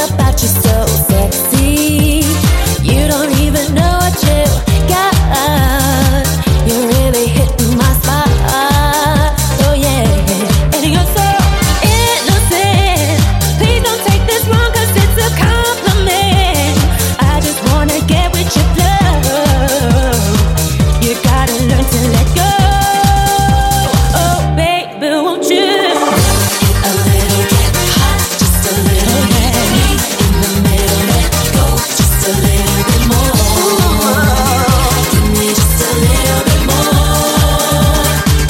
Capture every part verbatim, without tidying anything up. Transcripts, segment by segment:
about you so sexy. You don't even know what you got. You're really hitting my spot. Oh yeah, and you're so innocent. Please don't take this wrong, 'cause it's a compliment. I just wanna get with your flow. You gotta learn to let go. Oh baby, won't you? A little get hot, just a little bit. In the middle, let go, just a little bit more. Give me just a little bit more.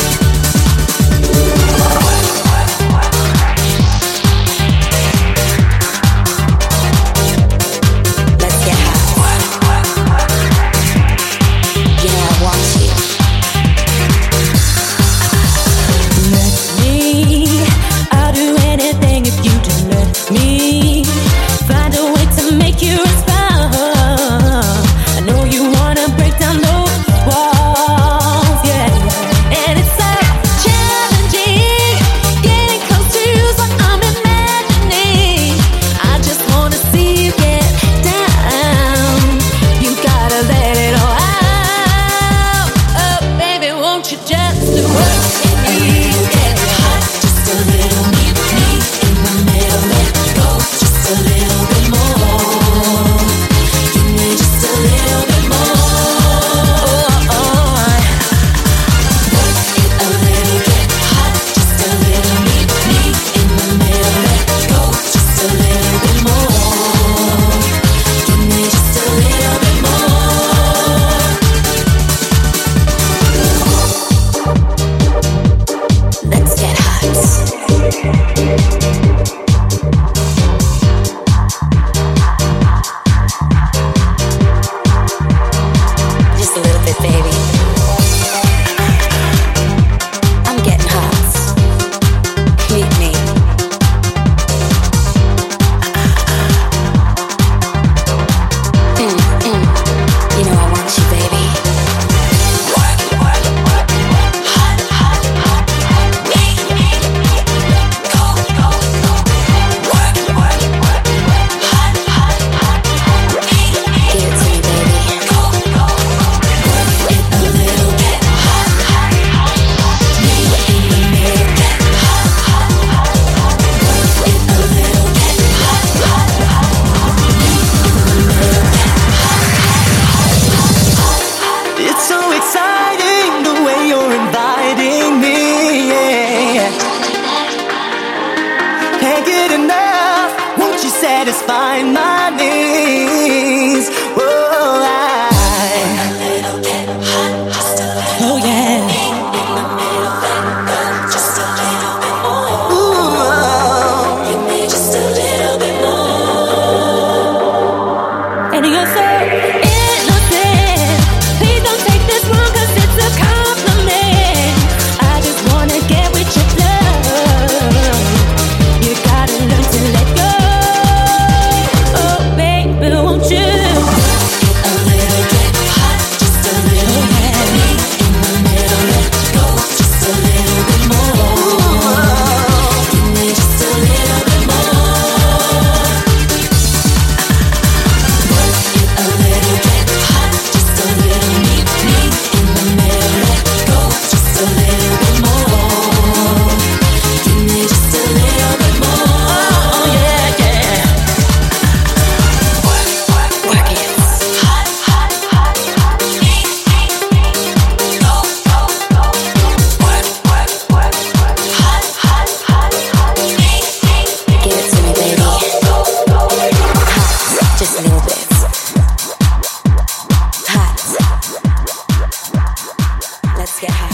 Let's get hot. You know I want you. Let me. I'll do anything if you just let me. Find a way to make you respond. I know you wanna break down those walls, yeah. And it's so challenging. Getting close to you's what I'm imagining. I just wanna see you get down. You gotta let it all out. Oh baby, won't you just work me? Get hot, just a little me, me in the middle. Let go, just a little bit more. Give me just a little bit more. Oh, oh. Work it a little, get hot, just a little me, me in the middle. Let go, just a little bit more. Give me just a little bit more. Let's get hot. Just a little bit, baby. I'm getting hot. Meet me. Mm, mm. You know I want you, baby. Hot, hot, hot. Me, me. Go, go, go. Work, work, work. Hot, hot, hot. Me, me. Give it to me, baby. Go, go, go. Work it a little, get hot, hot, hot. Me in the middle, get hot, hot, hot. Work it a little, get hot, hot, hot. Me in the middle, get hot, hot, hot. It's so exciting the way you're inviting me, yeah. Can't get enough, won't you satisfy my needs? Whoa, I, A little get hot, just a little. oh yeah. In the middle, let go, just a little bit more. Ooh, Give me just a little bit more. And you're so innocent. Please don't take this wrong, 'cause it's a compliment. I just wanna get with your flow. You gotta learn to let go. Oh baby, won't you? A little get hot, just a little bit. Me in the middle, let go, just a little bit more. Give me just a little bit more. Work it a little, get hot, just a little me, me in the middle. Let go, just a little bit more. Give me just a little bit more. Oh yeah, yeah. Work, work, work it. Hot, hot, hot, hot. Me, me, me. Go, go, go. Work, work, work, work. Hot, hot, hot, hot. Me, me, me. Give it to me, baby. Go, go, go. Hot, just a little bit. Hot. Let's get hot.